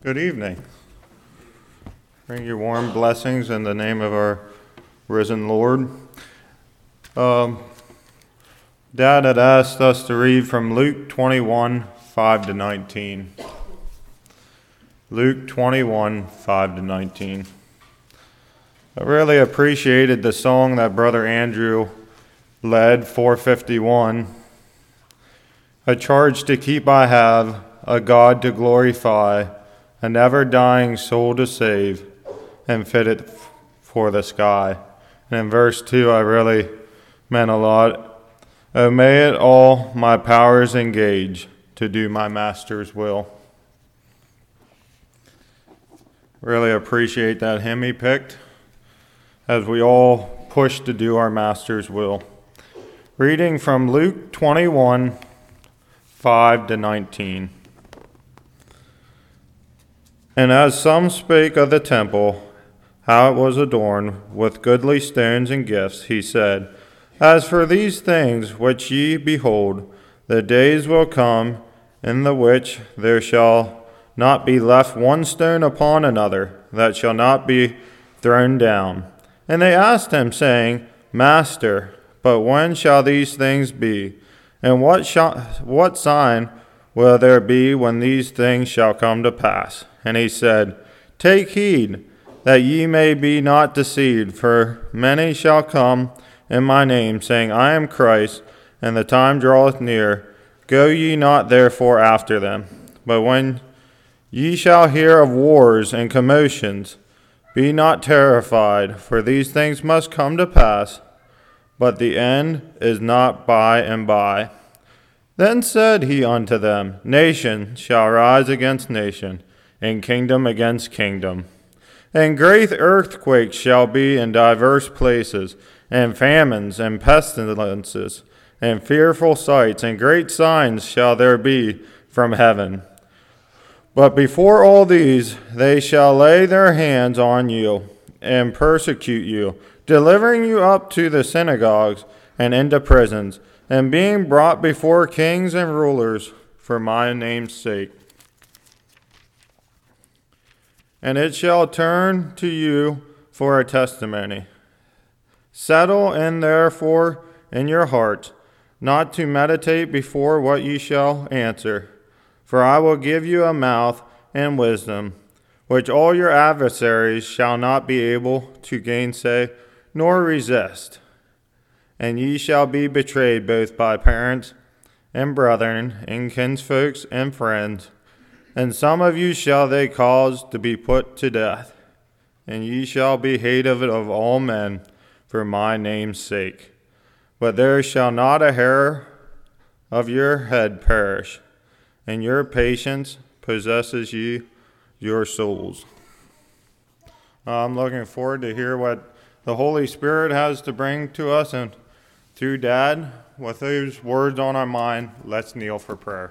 Good evening. Bring you warm blessings in the name of our risen Lord. Dad had asked us to read from Luke 21, 5 to 19. Luke 21, 5 to 19. I really appreciated the song that Brother Andrew led, 451. A charge to keep I have, a God to glorify, a never-dying soul to save, and fit it for the sky. And in verse 2, I really meant a lot. Oh, may it all my powers engage to do my master's will. Really appreciate that hymn he picked as we all push to do our master's will. Reading from Luke 21, 5 to 19. And as some spake of the temple, how it was adorned with goodly stones and gifts, he said, As for these things which ye behold, the days will come in the which there shall not be left one stone upon another, that shall not be thrown down. And they asked him, saying, Master, but when shall these things be? And what sign will there be when these things shall come to pass? And he said, Take heed that ye may be not deceived, for many shall come in my name, saying, I am Christ, and the time draweth near. Go ye not therefore after them. But when ye shall hear of wars and commotions, be not terrified, for these things must come to pass, but the end is not by and by. Then said he unto them, Nation shall rise against nation, and kingdom against kingdom. And great earthquakes shall be in divers places, and famines and pestilences, and fearful sights, and great signs shall there be from heaven. But before all these, they shall lay their hands on you, and persecute you, delivering you up to the synagogues and into prisons, and being brought before kings and rulers for my name's sake. And it shall turn to you for a testimony. Settle in therefore in your heart, not to meditate before what ye shall answer. For I will give you a mouth and wisdom, which all your adversaries shall not be able to gainsay nor resist. And ye shall be betrayed both by parents and brethren, and kinsfolks and friends. And some of you shall they cause to be put to death, and ye shall be hated of all men for my name's sake. But there shall not a hair of your head perish, and your patience possesses ye your souls. I'm looking forward to hear what the Holy Spirit has to bring to us, and through Dad, with those words on our mind, let's kneel for prayer.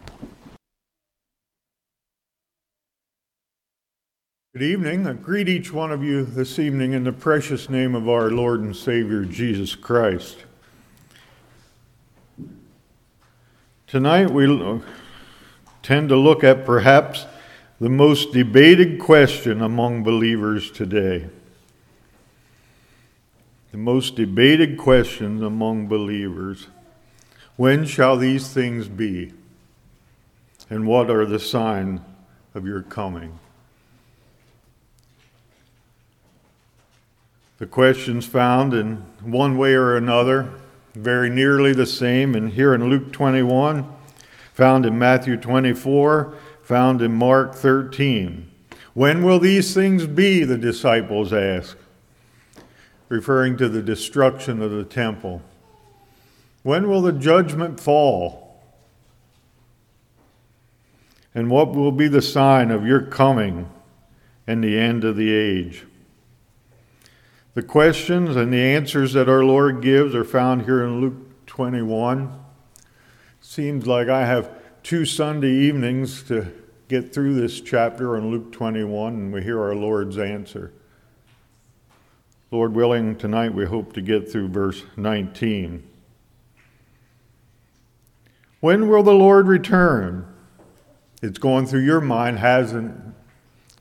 Good evening. I greet each one of you this evening in the precious name of our Lord and Savior, Jesus Christ. Tonight we tend to look at perhaps the most debated question among believers today. The most debated questions among believers. When shall these things be? And what are the signs of your coming? The questions found in one way or another, very nearly the same, and here in Luke 21, found in Matthew 24, found in Mark 13. When will these things be, the disciples ask, referring to the destruction of the temple. When will the judgment fall? And what will be the sign of your coming and the end of the age? The questions and the answers that our Lord gives are found here in Luke 21. Seems like I have 2 Sunday evenings to get through this chapter in Luke 21, and we hear our Lord's answer. Lord willing, tonight we hope to get through verse 19. When will the Lord return? It's going through your mind, hasn't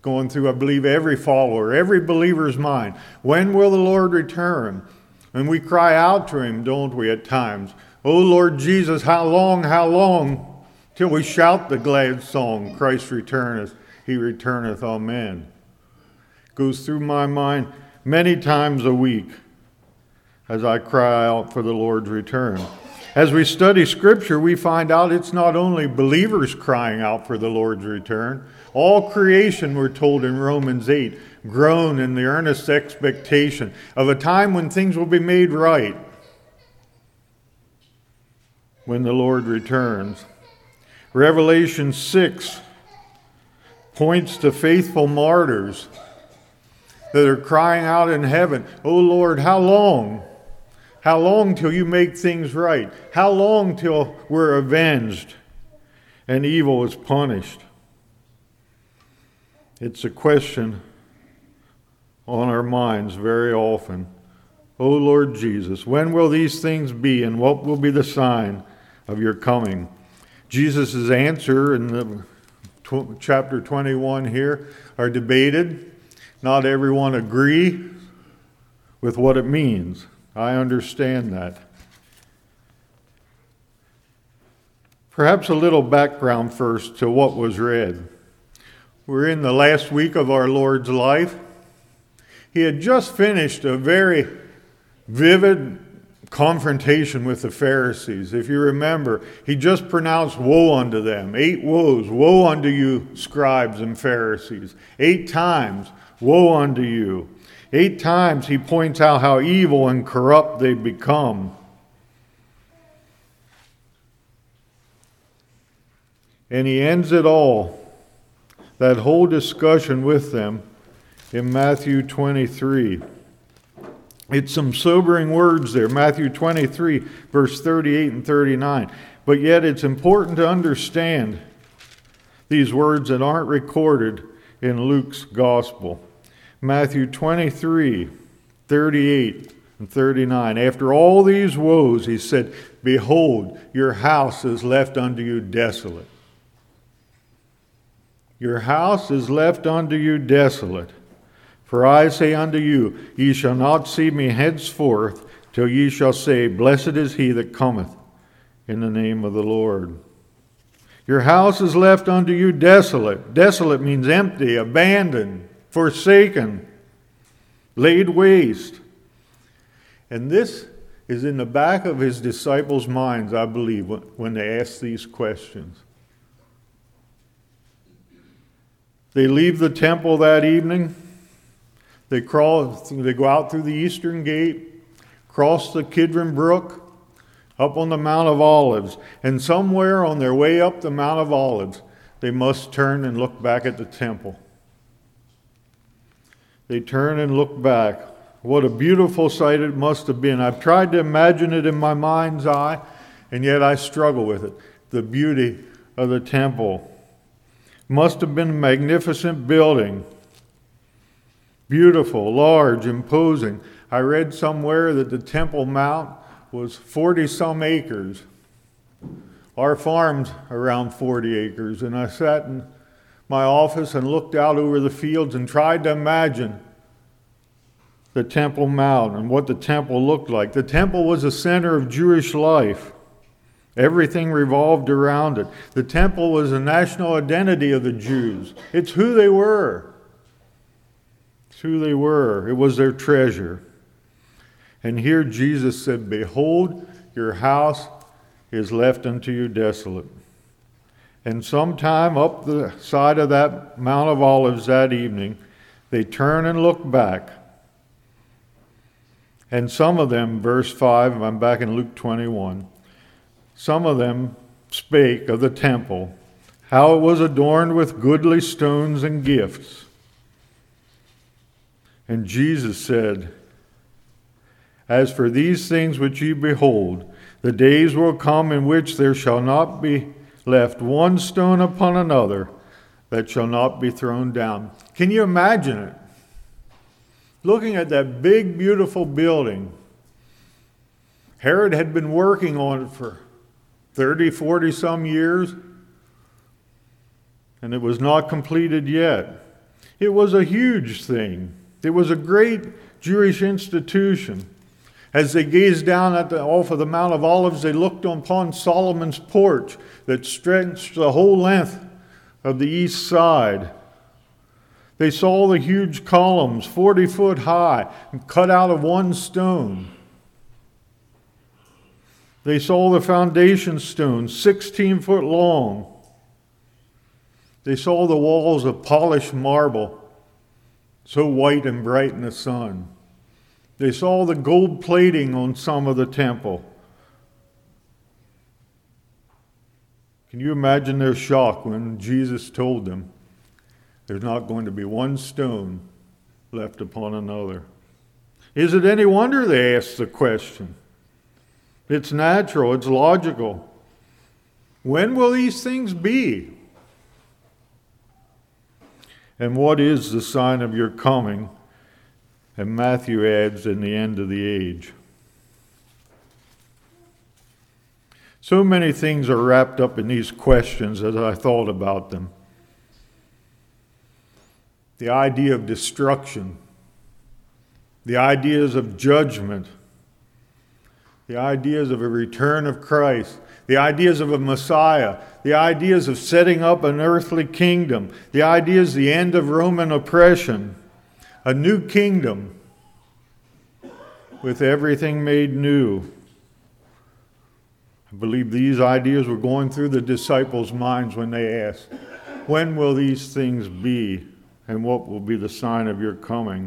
going through, I believe, every follower, every believer's mind. When will the Lord return? And we cry out to him, don't we, at times? Oh, Lord Jesus, how long, till we shout the glad song, Christ returneth, he returneth, amen. Goes through my mind many times a week as I cry out for the Lord's return. As we study Scripture, we find out it's not only believers crying out for the Lord's return. All creation, we're told in Romans 8, groan in the earnest expectation of a time when things will be made right, when the Lord returns. Revelation 6 points to faithful martyrs that are crying out in heaven, "Oh Lord, how long? How long till you make things right? How long till we're avenged and evil is punished?" It's a question on our minds very often. "Oh Lord Jesus, when will these things be, and what will be the sign of your coming?" Jesus' answer in the chapter 21 here are debated. Not everyone agree with what it means. I understand that. Perhaps a little background first to what was read. We're in the last week of our Lord's life. He had just finished a very vivid confrontation with the Pharisees. If you remember, he just pronounced woe unto them. 8 woes. Woe unto you, scribes and Pharisees. 8 times, woe unto you. 8 times he points out how evil and corrupt they become. And he ends it all, that whole discussion with them, in Matthew 23. It's some sobering words there, Matthew 23, verse 38 and 39. But yet it's important to understand these words that aren't recorded in Luke's gospel. Matthew 23, 38 and 39. After all these woes, he said, "Behold, your house is left unto you desolate." Your house is left unto you desolate. For I say unto you, ye shall not see me henceforth, till ye shall say, Blessed is he that cometh in the name of the Lord. Your house is left unto you desolate. Desolate means empty, abandoned, forsaken, laid waste. And this is in the back of his disciples' minds, I believe, when they ask these questions. They leave the temple that evening. They go out through the eastern gate, cross the Kidron Brook, up on the Mount of Olives. And somewhere on their way up the Mount of Olives, they must turn and look back at the temple. They turn and look back. What a beautiful sight it must have been. I've tried to imagine it in my mind's eye, and yet I struggle with it. The beauty of the temple. Must have been a magnificent building. Beautiful, large, imposing. I read somewhere that the Temple Mount was 40-some acres. Our farm's around 40 acres, and I sat in my office and looked out over the fields and tried to imagine the Temple Mount and what the temple looked like. The temple was the center of Jewish life. Everything revolved around it. The temple was the national identity of the Jews. It's who they were. It's who they were. It was their treasure. And here Jesus said, Behold, your house is left unto you desolate. And sometime up the side of that Mount of Olives that evening, they turn and look back. And some of them, verse 5, I'm back in Luke 21, some of them spake of the temple, how it was adorned with goodly stones and gifts. And Jesus said, As for these things which ye behold, the days will come in which there shall not be left one stone upon another that shall not be thrown down. Can you imagine it? Looking at that big, beautiful building. Herod had been working on it for 30, 40 some years, and it was not completed yet. It was a huge thing. It was a great Jewish institution. As they gazed down off of the Mount of Olives, they looked upon Solomon's porch that stretched the whole length of the east side. They saw the huge columns, 40 foot high, cut out of one stone. They saw the foundation stones, 16 foot long. They saw the walls of polished marble, so white and bright in the sun. They saw the gold plating on some of the temple. Can you imagine their shock when Jesus told them there's not going to be one stone left upon another? Is it any wonder they asked the question? It's natural, it's logical. When will these things be? And what is the sign of your coming? And Matthew adds, in the end of the age. So many things are wrapped up in these questions as I thought about them. The idea of destruction, the ideas of judgment, the ideas of a return of Christ, the ideas of a Messiah, the ideas of setting up an earthly kingdom, the ideas of the end of Roman oppression, a new kingdom with everything made new. I believe these ideas were going through the disciples' minds when they asked, when will these things be, and what will be the sign of your coming?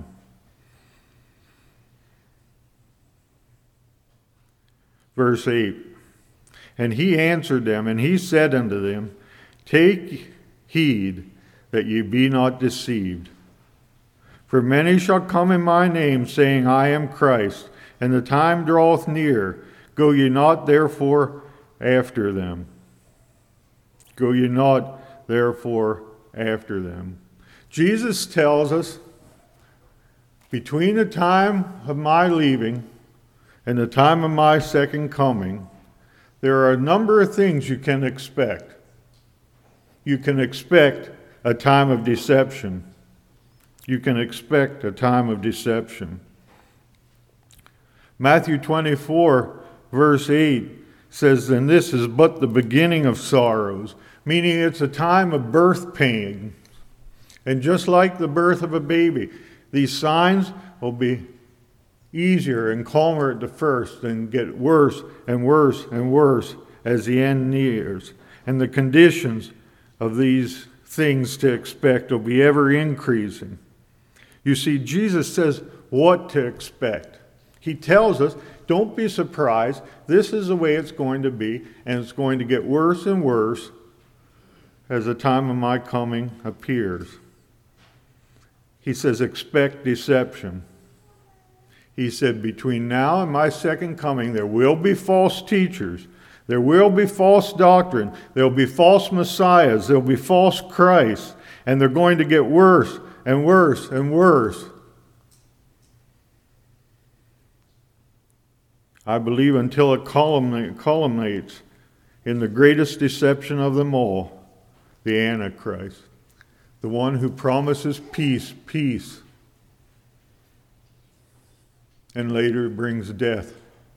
Verse 8, and he answered them, and he said unto them, take heed that ye be not deceived. For many shall come in my name, saying, I am Christ, and the time draweth near. Go ye not therefore after them. Go ye not therefore after them. Jesus tells us, between the time of my leaving and the time of my second coming, there are a number of things you can expect. You can expect a time of deception. You can expect a time of deception. Matthew 24, verse 8 says, and this is but the beginning of sorrows, meaning it's a time of birth pain. And just like the birth of a baby, these signs will be easier and calmer at the first and get worse and worse and worse as the end nears. And the conditions of these things to expect will be ever increasing. You see, Jesus says what to expect. He tells us, don't be surprised. This is the way it's going to be, and it's going to get worse and worse as the time of my coming appears. He says, expect deception. He said, between now and my second coming, there will be false teachers. There will be false doctrine. There will be false messiahs. There will be false Christs. And they're going to get worse and worse and worse. I believe until it culminates in the greatest deception of them all, the Antichrist, the one who promises peace, peace, and later brings death.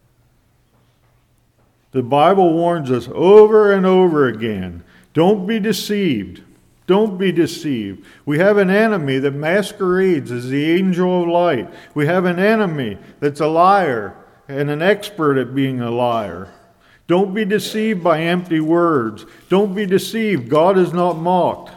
The Bible warns us over and over again, don't be deceived. Don't be deceived. We have an enemy that masquerades as the angel of light. We have an enemy that's a liar and an expert at being a liar. Don't be deceived by empty words. Don't be deceived. God is not mocked.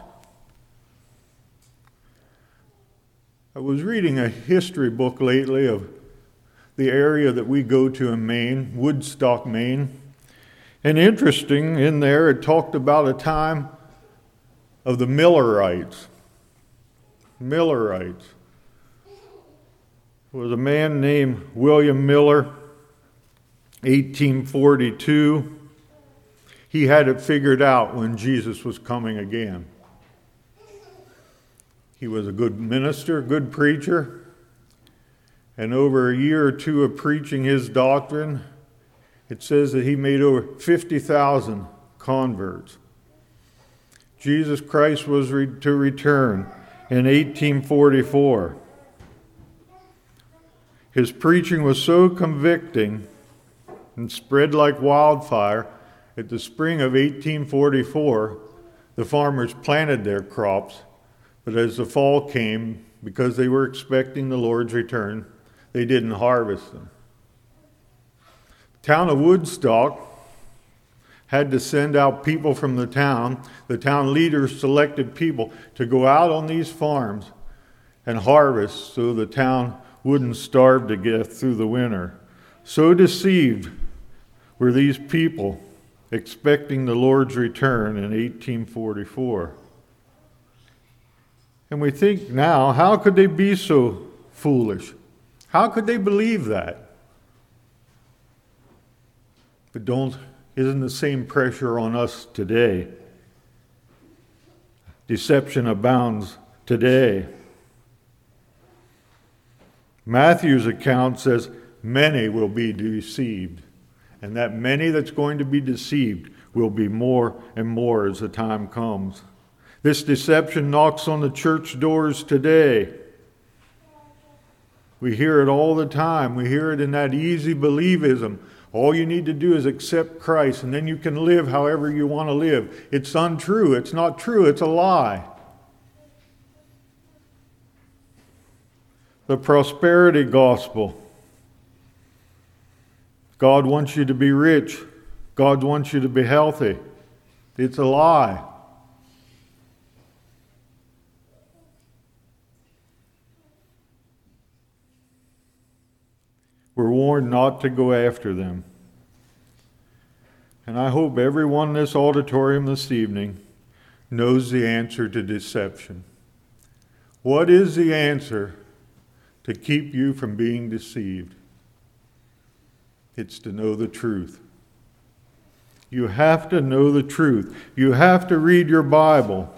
I was reading a history book lately of the area that we go to in Maine, Woodstock, Maine. And interesting, in there it talked about a time of the Millerites. Millerites. There was a man named William Miller, 1842. He had it figured out when Jesus was coming again. He was a good minister, good preacher, and over a year or two of preaching his doctrine, it says that he made over 50,000 converts. Jesus Christ was to return, in 1844. His preaching was so convicting and spread like wildfire. At the spring of 1844, the farmers planted their crops, but as the fall came, because they were expecting the Lord's return, they didn't harvest them. The town of Woodstock had to send out people from the town. The town leaders selected people to go out on these farms and harvest so the town wouldn't starve to death through the winter. So deceived were these people expecting the Lord's return in 1844. And we think now, how could they be so foolish? How could they believe that? But isn't the same pressure on us today? Deception abounds today. Matthew's account says many will be deceived, and that many that's going to be deceived will be more and more as the time comes. This deception knocks on the church doors today. We hear it all the time. We hear it in that easy believism. All you need to do is accept Christ, and then you can live however you want to live. It's untrue. It's not true. It's a lie. The prosperity gospel. God wants you to be rich. God wants you to be healthy. It's a lie. We're warned not to go after them. And I hope everyone in this auditorium this evening knows the answer to deception. What is the answer to keep you from being deceived? It's to know the truth. You have to know the truth. You have to read your Bible.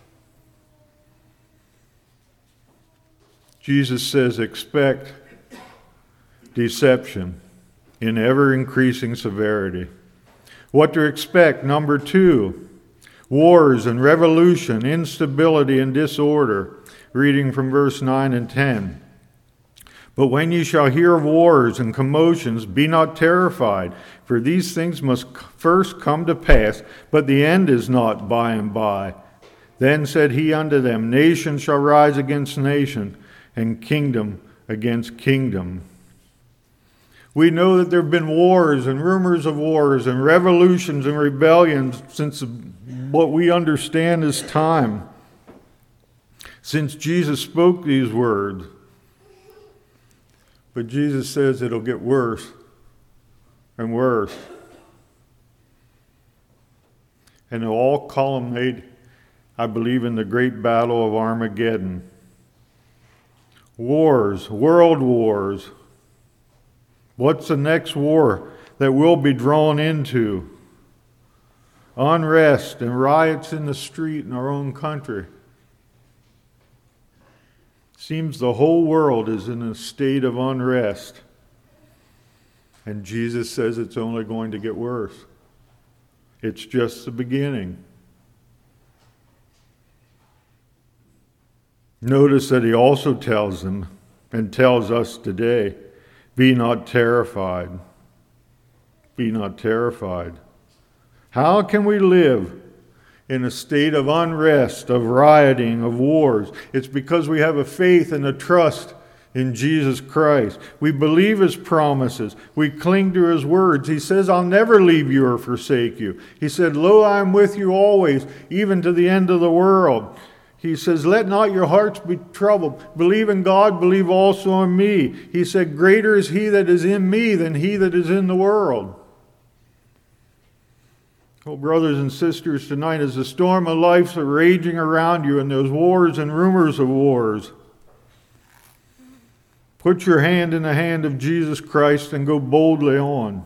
Jesus says, expect deception in ever-increasing severity. What to expect? Number 2, wars and revolution, instability and disorder. Reading from verse 9 and 10. But when you shall hear of wars and commotions, be not terrified, for these things must first come to pass, but the end is not by and by. Then said he unto them, nation shall rise against nation, and kingdom against kingdom. We know that there have been wars and rumors of wars and revolutions and rebellions since what we understand as time. Since Jesus spoke these words. But Jesus says it'll get worse and worse. And it'll all culminate, I believe, in the great battle of Armageddon. Wars, world wars. What's the next war that we'll be drawn into? Unrest and riots in the street in our own country. Seems the whole world is in a state of unrest. And Jesus says it's only going to get worse. It's just the beginning. Notice that he also tells them and tells us today, be not terrified. Be not terrified. How can we live in a state of unrest, of rioting, of wars? It's because we have a faith and a trust in Jesus Christ. We believe his promises. We cling to his words. He says, I'll never leave you or forsake you. He said, lo, I am with you always, even to the end of the world. He says, let not your hearts be troubled. Believe in God, believe also in me. He said, greater is he that is in me than he that is in the world. Oh, brothers and sisters, tonight as the storm of life's raging around you and those wars and rumors of wars, put your hand in the hand of Jesus Christ and go boldly on.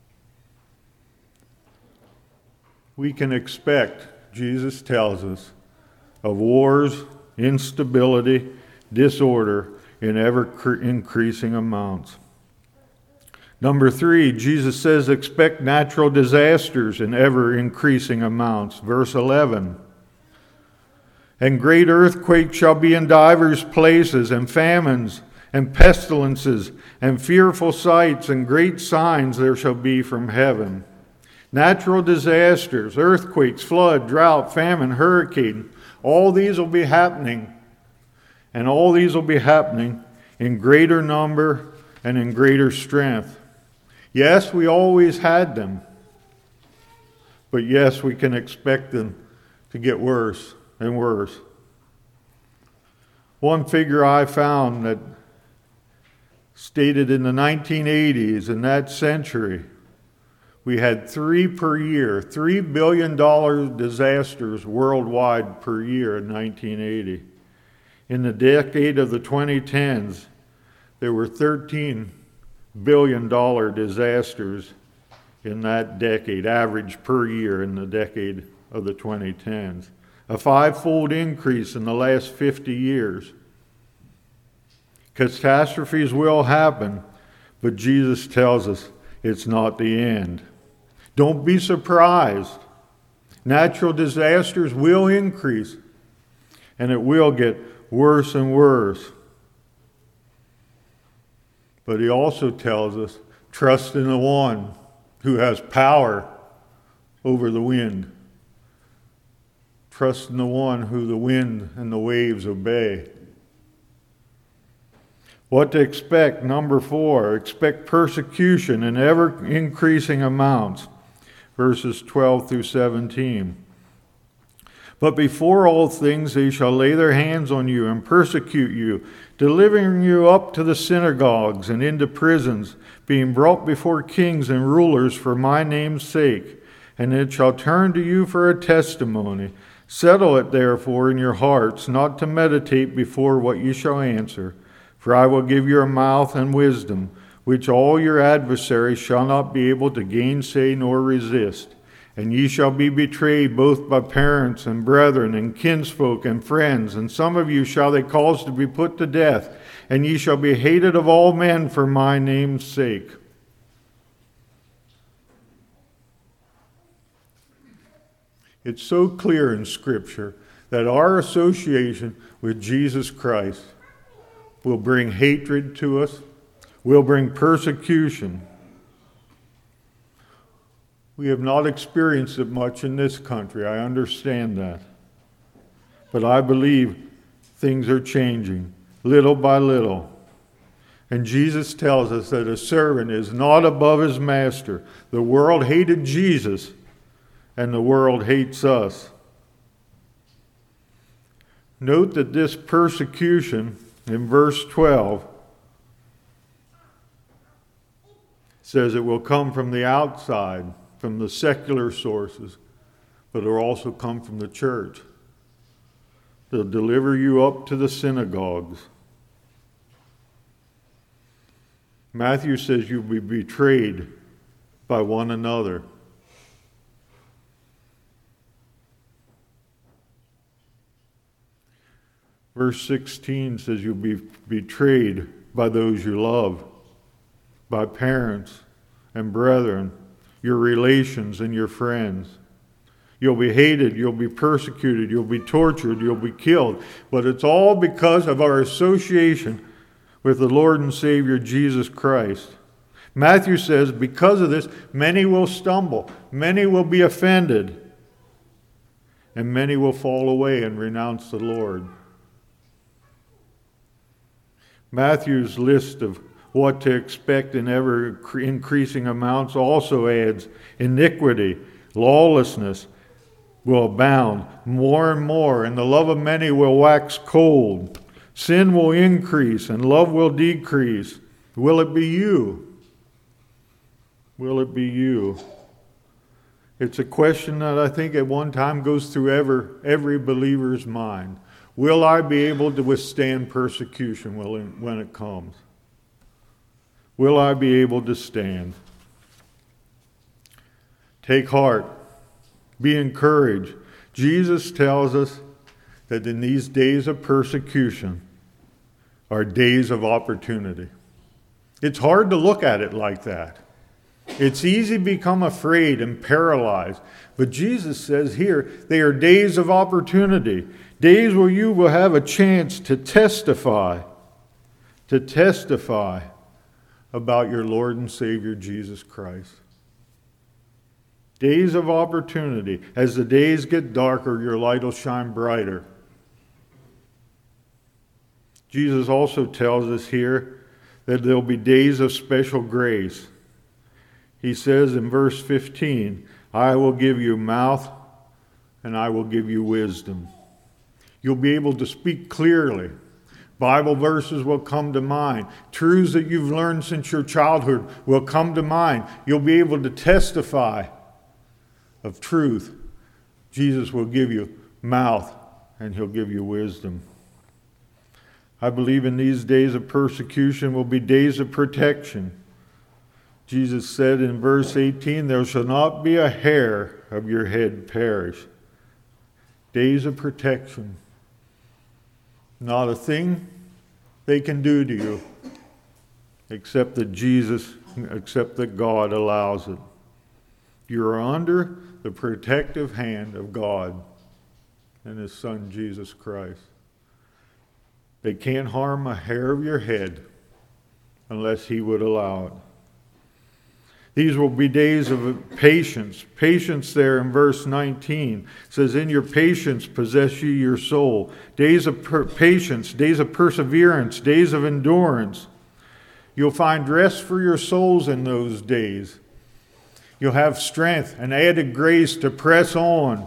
We can expect, Jesus tells us, of wars, instability, disorder in ever-increasing amounts. Number 3, Jesus says, expect natural disasters in ever-increasing amounts. Verse 11. And great earthquakes shall be in divers places, and famines, and pestilences, and fearful sights, and great signs there shall be from heaven. Natural disasters, earthquakes, flood, drought, famine, hurricane, all these will be happening. And all these will be happening in greater number and in greater strength. Yes, we always had them. But yes, we can expect them to get worse and worse. One figure I found that stated in the 1980s, in that century, we had 3 per year, $3 billion disasters worldwide per year in 1980. In the decade of the 2010s, there were $13 billion disasters in that decade, average per year in the decade of the 2010s. A 5-fold increase in the last 50 years. Catastrophes will happen, but Jesus tells us it's not the end. Don't be surprised. Natural disasters will increase, and it will get worse and worse. But he also tells us, trust in the one who has power over the wind. Trust in the one who the wind and the waves obey. What to expect? Number 4, expect persecution in ever increasing amounts. Verses 12 through 17. But before all things they shall lay their hands on you and persecute you, delivering you up to the synagogues and into prisons, being brought before kings and rulers for my name's sake. And it shall turn to you for a testimony. Settle it therefore in your hearts, not to meditate before what you shall answer. For I will give you a mouth and wisdom, which all your adversaries shall not be able to gainsay nor resist. And ye shall be betrayed both by parents and brethren and kinsfolk and friends, and some of you shall they cause to be put to death, and ye shall be hated of all men for my name's sake. It's so clear in Scripture that our association with Jesus Christ will bring hatred to us, will bring persecution. We have not experienced it much in this country. I understand that. But I believe things are changing, little by little. And Jesus tells us that a servant is not above his master. The world hated Jesus, and the world hates us. Note that this persecution in verse 12 says it will come from the outside, from the secular sources, but it will also come from the church. They'll deliver you up to the synagogues. Matthew says you'll be betrayed by one another. Verse 16 says you'll be betrayed by those you love, by parents and brethren, your relations and your friends. You'll be hated, you'll be persecuted, you'll be tortured, you'll be killed. But it's all because of our association with the Lord and Savior Jesus Christ. Matthew says, because of this, many will stumble, many will be offended, and many will fall away and renounce the Lord. Matthew's list of what to expect in ever increasing amounts also adds iniquity, lawlessness will abound more and more, and the love of many will wax cold. Sin will increase and love will decrease. Will it be you? Will it be you? It's a question that I think at one time goes through every believer's mind. Will I be able to withstand persecution when it comes? Will I be able to stand? Take heart. Be encouraged. Jesus tells us that in these days of persecution are days of opportunity. It's hard to look at it like that. It's easy to become afraid and paralyzed. But Jesus says here, they are days of opportunity, Days where you will have a chance to testify about your Lord and Savior Jesus Christ. Days of opportunity. As the days get darker, your light will shine brighter. Jesus also tells us here that there will be days of special grace. He says in verse 15, I will give you mouth and I will give you wisdom. You'll be able to speak clearly. Bible verses will come to mind. Truths that you've learned since your childhood will come to mind. You'll be able to testify of truth. Jesus will give you mouth and he'll give you wisdom. I believe in these days of persecution will be days of protection. Jesus said in verse 18, there shall not be a hair of your head perish. Days of protection. Not a thing they can do to you except that God allows it. You're under the protective hand of God and his Son Jesus Christ. They can't harm a hair of your head unless he would allow it. These will be days of patience. Patience there in verse 19 says, in your patience possess ye your soul. Days of patience, days of perseverance, days of endurance. You'll find rest for your souls in those days. You'll have strength and added grace to press on.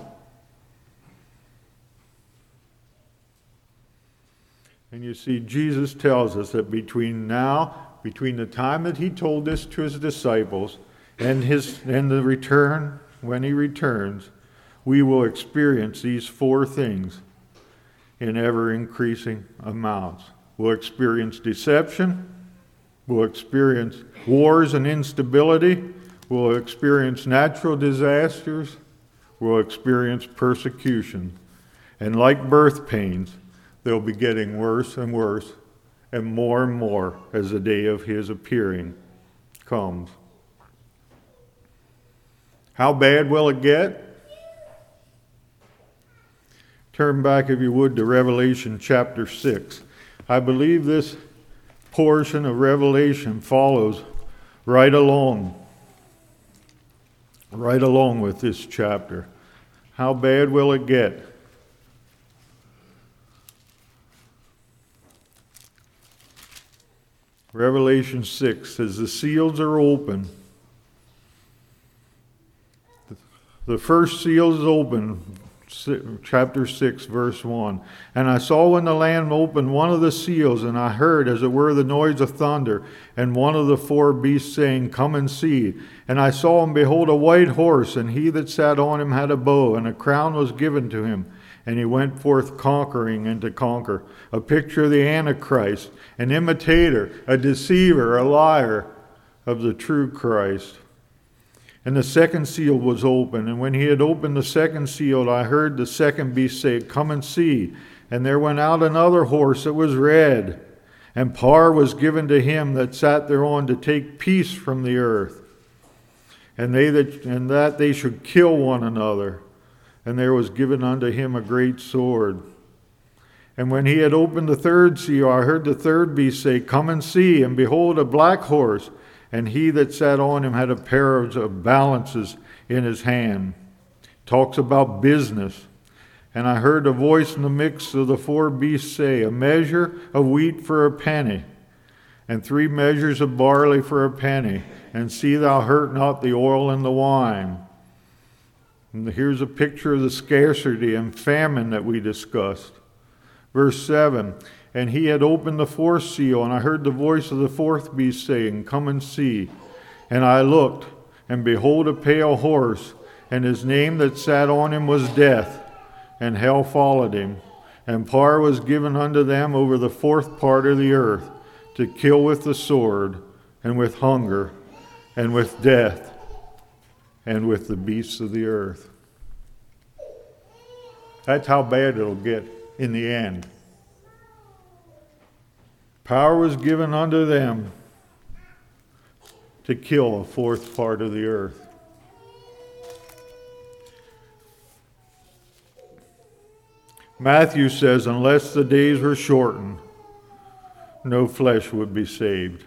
And you see, Jesus tells us that between the time that he told this to his disciples and the return, when he returns, we will experience these four things in ever increasing amounts. We'll experience deception, we'll experience wars and instability, we'll experience natural disasters, we'll experience persecution. And like birth pains, they'll be getting worse and worse and more as the day of his appearing comes. How bad will it get? Turn back, if you would, to Revelation chapter 6. I believe this portion of Revelation follows right along with this chapter. How bad will it get? Revelation 6 says, the seals are open. The first seal is open, chapter 6, verse 1. And I saw when the Lamb opened one of the seals, and I heard, as it were, the noise of thunder, and one of the four beasts saying, come and see. And I saw, and behold, a white horse, and he that sat on him had a bow, and a crown was given to him. And he went forth conquering and to conquer. A picture of the Antichrist, an imitator, a deceiver, a liar of the true Christ. And the second seal was opened. And when he had opened the second seal, I heard the second beast say, come and see. And there went out another horse that was red. And power was given to him that sat thereon to take peace from the earth. And that they should kill one another. And there was given unto him a great sword. And when he had opened the third seal, I heard the third beast say, come and see. And behold, a black horse. And he that sat on him had a pair of balances in his hand. Talks about business. And I heard a voice in the midst of the four beasts say, a measure of wheat for a penny, and 3 measures of barley for a penny. And see thou hurt not the oil and the wine. And here's a picture of the scarcity and famine that we discussed. Verse 7, and he had opened the fourth seal, and I heard the voice of the fourth beast saying, come and see. And I looked, and behold, a pale horse, and his name that sat on him was Death, and hell followed him. And power was given unto them over the fourth part of the earth, to kill with the sword, and with hunger, and with death, and with the beasts of the earth. That's how bad it'll get in the end. Power was given unto them to kill a fourth part of the earth. Matthew says, unless the days were shortened, no flesh would be saved.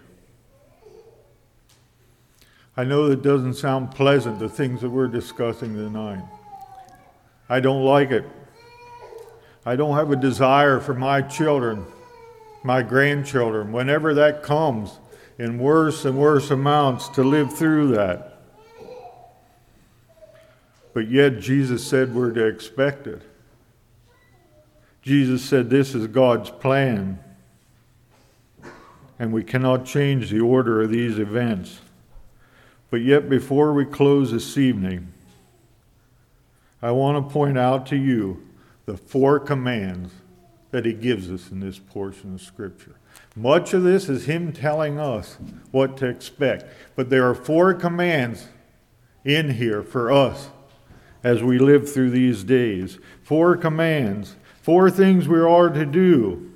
I know that doesn't sound pleasant, the things that we're discussing tonight. I don't like it. I don't have a desire for my children, my grandchildren, whenever that comes, in worse and worse amounts, to live through that. But yet Jesus said we're to expect it. Jesus said this is God's plan, and we cannot change the order of these events. But yet, before we close this evening, I want to point out to you the 4 commands that he gives us in this portion of Scripture. Much of this is him telling us what to expect, but there are 4 commands in here for us as we live through these days. 4 commands. 4 things we are to do.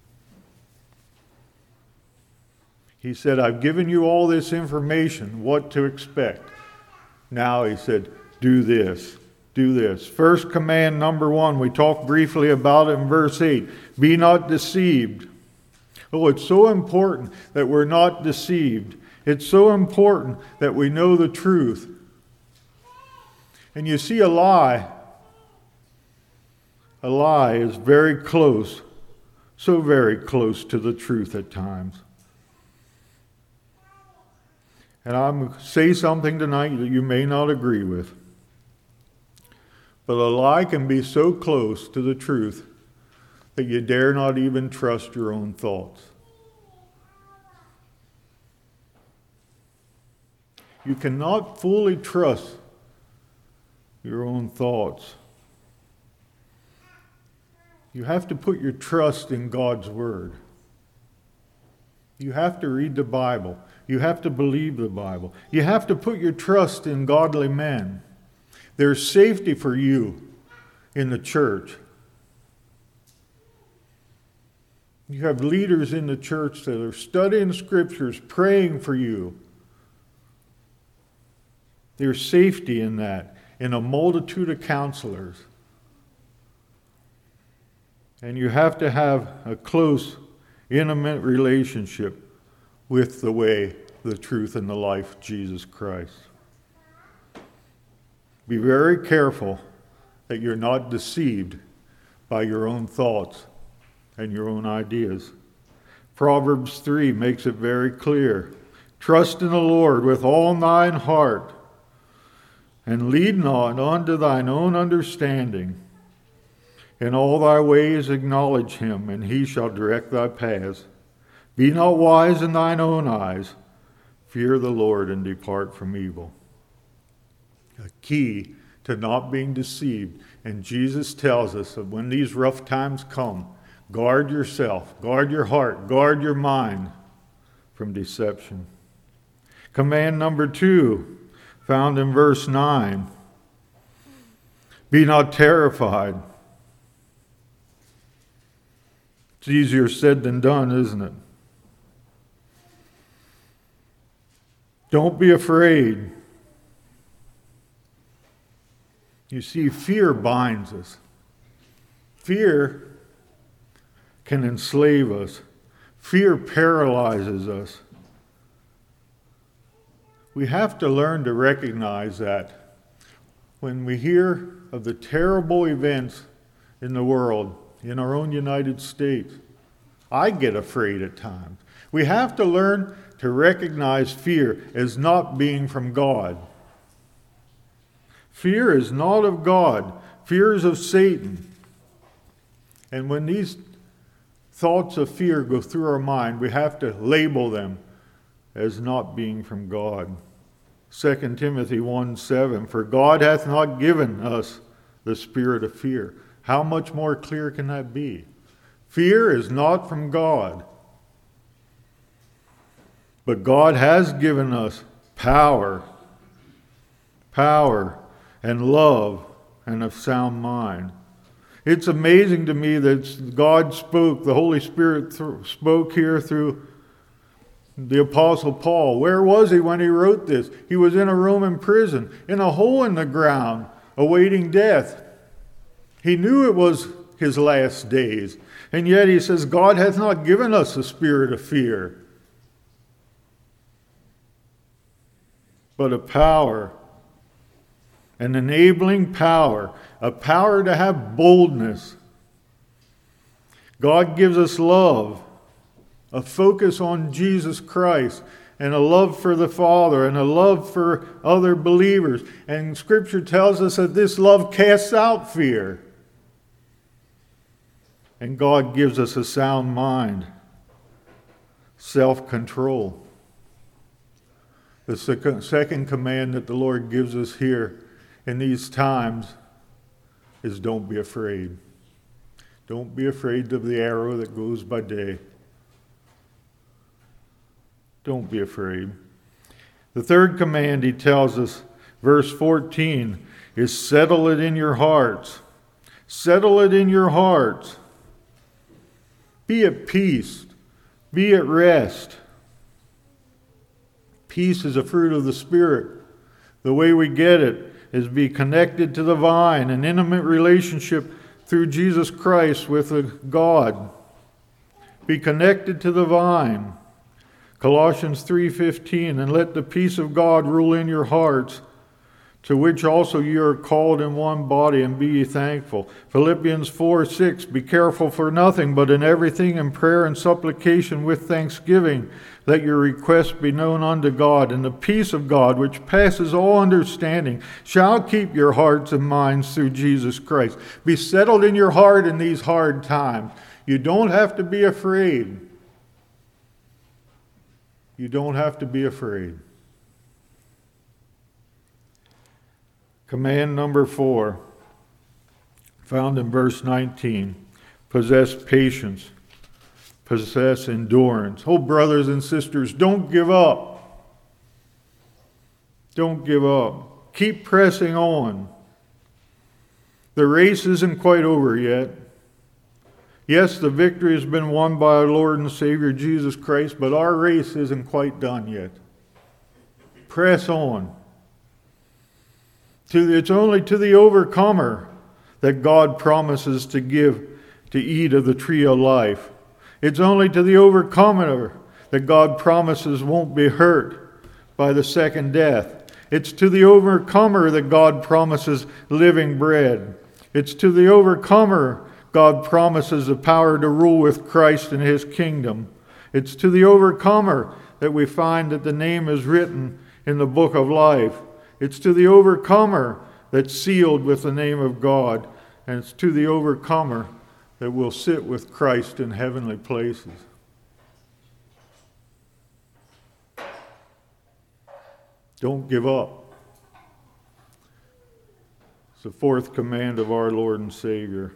He said, I've given you all this information, what to expect. Now he said, do this, do this. First command, number 1, we talked briefly about it in verse 8. Be not deceived. Oh, it's so important that we're not deceived. It's so important that we know the truth. And you see, a lie is very close, so very close to the truth at times. And I'm going to say something tonight that you may not agree with. But a lie can be so close to the truth that you dare not even trust your own thoughts. You cannot fully trust your own thoughts. You have to put your trust in God's Word. You have to read the Bible. You have to believe the Bible. You have to put your trust in godly men. There's safety for you in the church. You have leaders in the church that are studying Scriptures, praying for you. There's safety in that, in a multitude of counselors. And you have to have a close, intimate relationship with the way, the truth, and the life of Jesus Christ. Be very careful that you're not deceived by your own thoughts and your own ideas. Proverbs 3 makes it very clear. Trust in the Lord with all thine heart, and lean not unto thine own understanding. In all thy ways acknowledge him, and he shall direct thy paths. Be not wise in thine own eyes. Fear the Lord and depart from evil. A key to not being deceived. And Jesus tells us that when these rough times come, guard yourself, guard your heart, guard your mind from deception. Command number 2, found in verse 9. Be not terrified. It's easier said than done, isn't it? Don't be afraid. You see, fear binds us. Fear can enslave us. Fear paralyzes us. We have to learn to recognize that when we hear of the terrible events in the world, in our own United States, I get afraid at times. We have to learn to recognize fear as not being from God. Fear is not of God. Fear is of Satan. And when these thoughts of fear go through our mind, we have to label them as not being from God. 2 Timothy 1:7, for God hath not given us the spirit of fear. How much more clear can that be? Fear is not from God. But God has given us power and love and a sound mind. It's amazing to me that God spoke, the Holy Spirit spoke here through the Apostle Paul. Where was he when he wrote this? He was in a Roman prison, in a hole in the ground, awaiting death. He knew it was his last days. And yet he says, God hath not given us a spirit of fear, but a power, an enabling power, a power to have boldness. God gives us love, a focus on Jesus Christ, and a love for the Father, and a love for other believers. And Scripture tells us that this love casts out fear. And God gives us a sound mind, self-control. The second command that the Lord gives us here in these times is don't be afraid. Don't be afraid of the arrow that goes by day. Don't be afraid. The third command he tells us, verse 14, is settle it in your hearts. Settle it in your hearts. Be at peace. Be at rest. Peace is a fruit of the Spirit. The way we get it is be connected to the vine, an intimate relationship through Jesus Christ with God. Be connected to the vine. Colossians 3:15, and let the peace of God rule in your hearts, to which also you are called in one body, and be ye thankful. Philippians 4:6, be careful for nothing, but in everything in prayer and supplication with thanksgiving, let your requests be known unto God, and the peace of God, which passes all understanding, shall keep your hearts and minds through Jesus Christ. Be settled in your heart in these hard times. You don't have to be afraid. You don't have to be afraid. Command number 4, found in verse 19, possess patience, possess endurance. Oh, brothers and sisters, don't give up. Don't give up. Keep pressing on. The race isn't quite over yet. Yes, the victory has been won by our Lord and Savior Jesus Christ, but our race isn't quite done yet. Press on. It's only to the overcomer that God promises to eat of the tree of life. It's only to the overcomer that God promises won't be hurt by the second death. It's to the overcomer that God promises living bread. It's to the overcomer God promises the power to rule with Christ in his kingdom. It's to the overcomer that we find that the name is written in the book of life. It's to the overcomer that's sealed with the name of God. And it's to the overcomer that will sit with Christ in heavenly places. Don't give up. It's the fourth command of our Lord and Savior.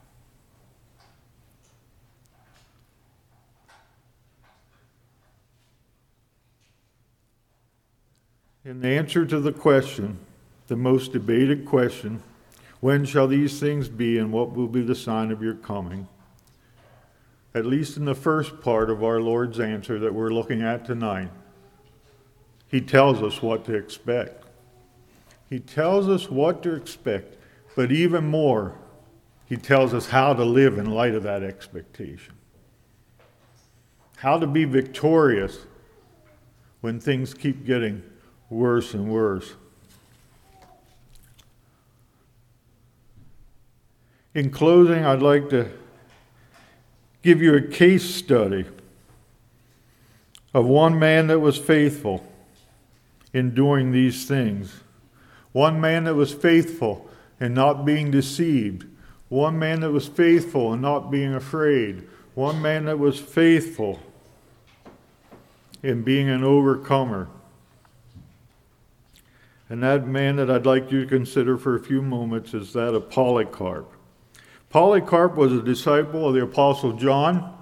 In answer to the question, the most debated question, when shall these things be and what will be the sign of your coming? At least in the first part of our Lord's answer that we're looking at tonight, he tells us what to expect. He tells us what to expect, but even more, he tells us how to live in light of that expectation. How to be victorious when things keep getting worse and worse. In closing, I'd like to give you a case study of one man that was faithful in doing these things. One man that was faithful in not being deceived. One man that was faithful in not being afraid. One man that was faithful in being an overcomer. And that man that I'd like you to consider for a few moments is that of Polycarp. Polycarp was a disciple of the Apostle John.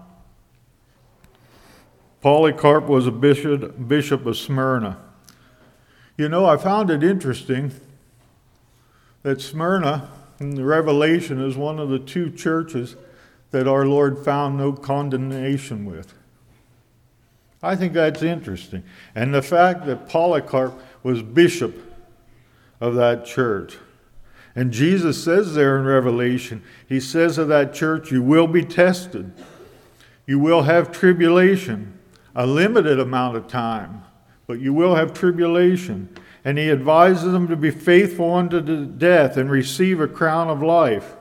Polycarp was a bishop of Smyrna. You know, I found it interesting that Smyrna, in the Revelation, is one of the two churches that our Lord found no condemnation with. I think that's interesting. And the fact that Polycarp was bishop of that church. And Jesus says there in Revelation, he says of that church, you will be tested. You will have tribulation, a limited amount of time, but you will have tribulation. And he advises them to be faithful unto the death and receive a crown of life.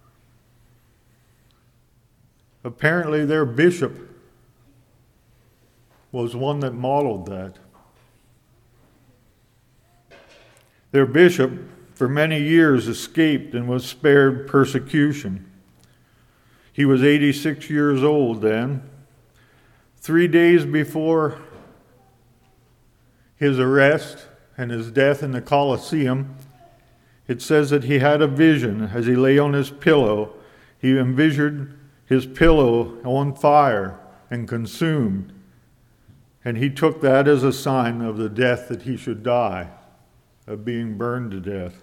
Apparently their bishop was one that modeled that. Their bishop, for many years, escaped and was spared persecution. He was 86 years old then. 3 days before his arrest and his death in the Colosseum, it says that he had a vision as he lay on his pillow. He envisioned his pillow on fire and consumed. And he took that as a sign of the death that he should die, of being burned to death.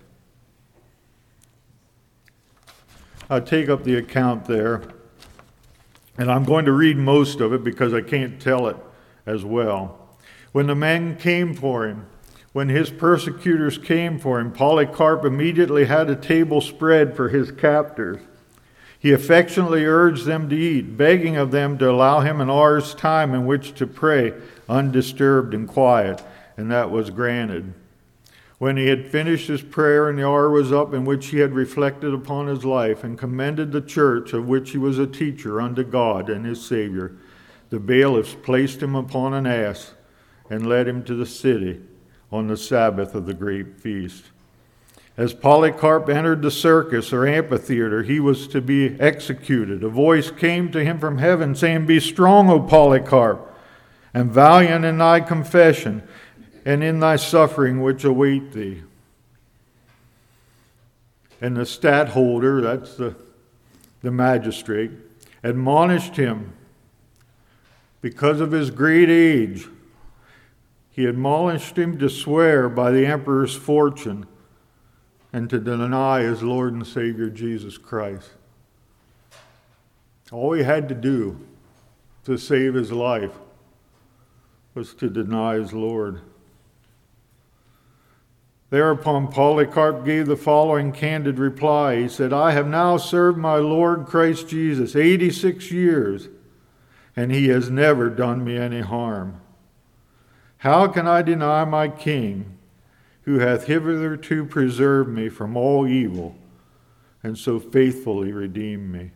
I'll take up the account there, and I'm going to read most of it because I can't tell it as well. When the men came for him, when his persecutors came for him, Polycarp immediately had a table spread for his captors. He affectionately urged them to eat, begging of them to allow him an hour's time in which to pray, undisturbed and quiet, and that was granted. When he had finished his prayer and the hour was up in which he had reflected upon his life and commended the church of which he was a teacher unto God and his Savior, the bailiffs placed him upon an ass and led him to the city on the Sabbath of the great feast. As Polycarp entered the circus or amphitheater, he was to be executed. A voice came to him from heaven saying, "Be strong, O Polycarp, and valiant in thy confession and in thy suffering which await thee." And the stadtholder, that's the magistrate, admonished him because of his great age. He admonished him to swear by the emperor's fortune and to deny his Lord and Savior Jesus Christ. All he had to do to save his life was to deny his Lord. Thereupon Polycarp gave the following candid reply. He said, "I have now served my Lord Christ Jesus 86 years, and he has never done me any harm. How can I deny my King, who hath hitherto preserved me from all evil, and so faithfully redeemed me?"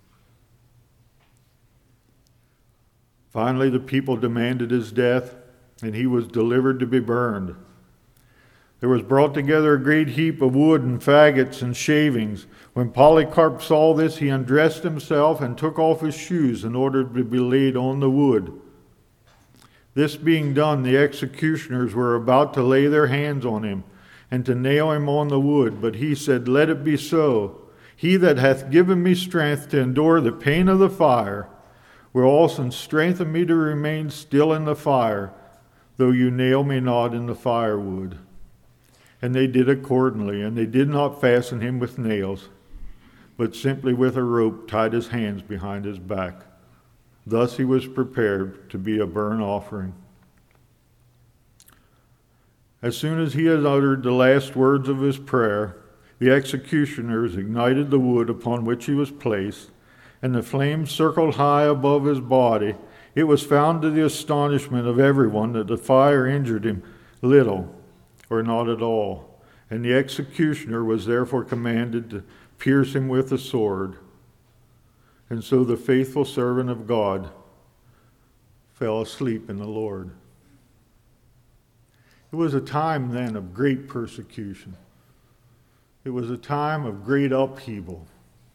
Finally, the people demanded his death, and he was delivered to be burned. There was brought together a great heap of wood and faggots and shavings. When Polycarp saw this, he undressed himself and took off his shoes in order to be laid on the wood. This being done, the executioners were about to lay their hands on him and to nail him on the wood. But he said, "Let it be so. He that hath given me strength to endure the pain of the fire will also strengthen me to remain still in the fire, though you nail me not in the firewood." And they did accordingly, and they did not fasten him with nails, but simply with a rope tied his hands behind his back. Thus he was prepared to be a burnt offering. As soon as he had uttered the last words of his prayer, the executioners ignited the wood upon which he was placed, and the flames circled high above his body. It was found to the astonishment of everyone that the fire injured him little or not at all, and the executioner was therefore commanded to pierce him with a sword. And so the faithful servant of God fell asleep in the Lord. It was a time then of great persecution. It was a time of great upheaval.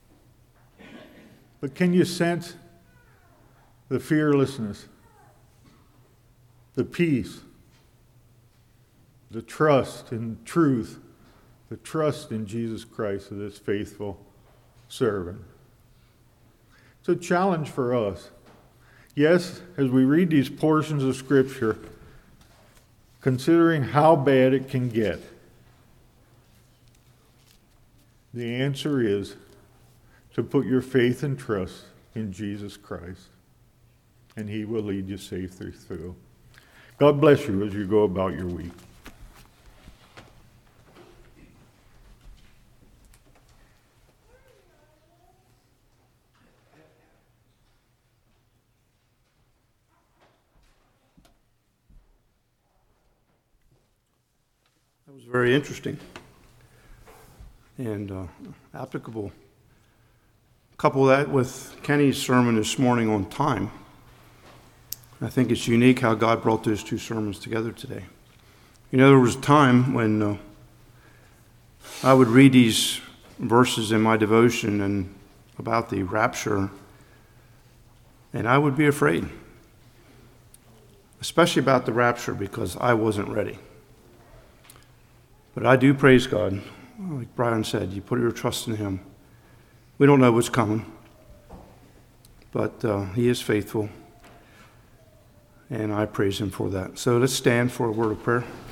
But can you sense the fearlessness, the peace, the trust in truth, the trust in Jesus Christ of this faithful servant? It's a challenge for us. Yes, as we read these portions of Scripture, considering how bad it can get, the answer is to put your faith and trust in Jesus Christ, and he will lead you safely through. God bless you as you go about your week. That was very interesting and applicable. Couple that with Kenny's sermon this morning on time. I think it's unique how God brought those two sermons together today. You know, there was a time when I would read these verses in my devotion and about the rapture, and I would be afraid, especially about the rapture, because I wasn't ready. But I do praise God. Like Brian said, you put your trust in Him. We don't know what's coming, but He is faithful, and I praise Him for that. So let's stand for a word of prayer.